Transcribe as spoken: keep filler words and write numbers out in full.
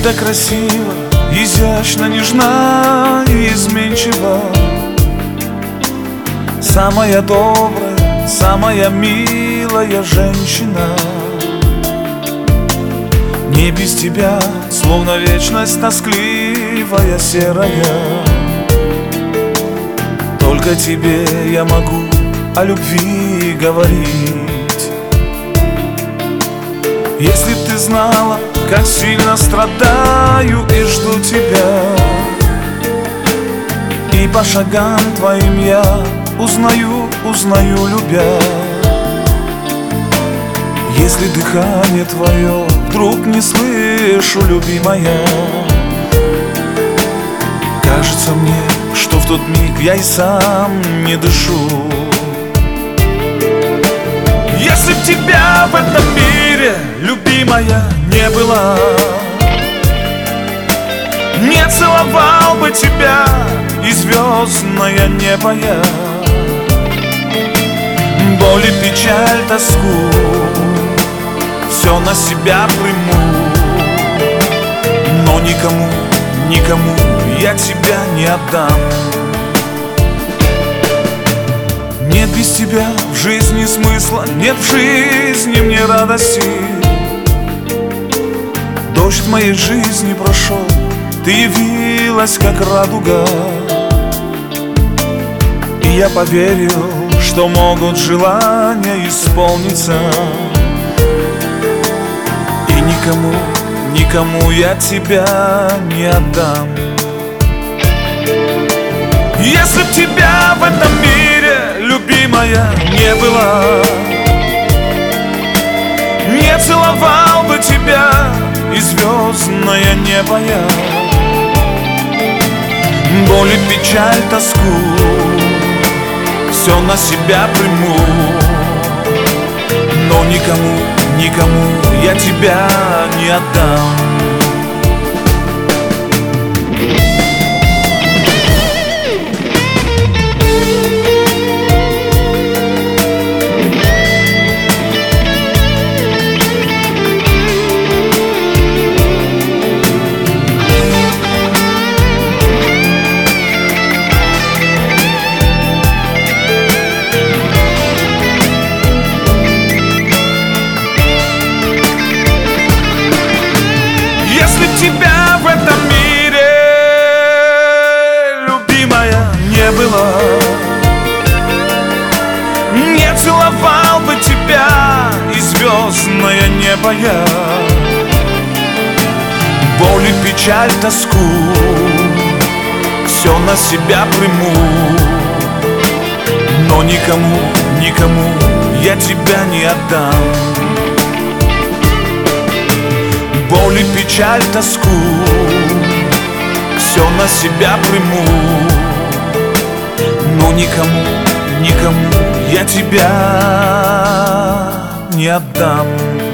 так красива, изящно, нежна и изменчива. Самая добрая, самая милая женщина. Не без тебя, словно вечность тоскливая, серая. Только тебе я могу о любви говорить. Если б ты знала, как сильно страдаю и жду тебя, и по шагам твоим я узнаю, узнаю, любя. Если дыхание твое вдруг не слышу, любимая, кажется мне, что в тот миг я и сам не дышу. Если б тебя в этом мире, любимая, не было, не целовал бы тебя и звездное небо я. Боль и печаль, тоску все на себя приму, но никому, никому я тебя не отдам. Нет без тебя в жизни смысла, нет в жизни мне радости. Дождь в моей жизни прошел, ты явилась как радуга, и я поверил, что могут желания исполниться. И никому, никому я тебя не отдам. Если б тебя в этом мире, любимая, не было, не целовал бы тебя и звездное небо я. Боль и печаль, тоску все на себя приму, но никому, никому я тебя не отдам. Тебя в этом мире, любимая, не было, не целовал бы тебя и звездное небо я. Боль и печаль, тоску все на себя приму, но никому, никому я тебя не отдам. Боль и печаль, тоску все на себя приму, но никому, никому я тебя не отдам.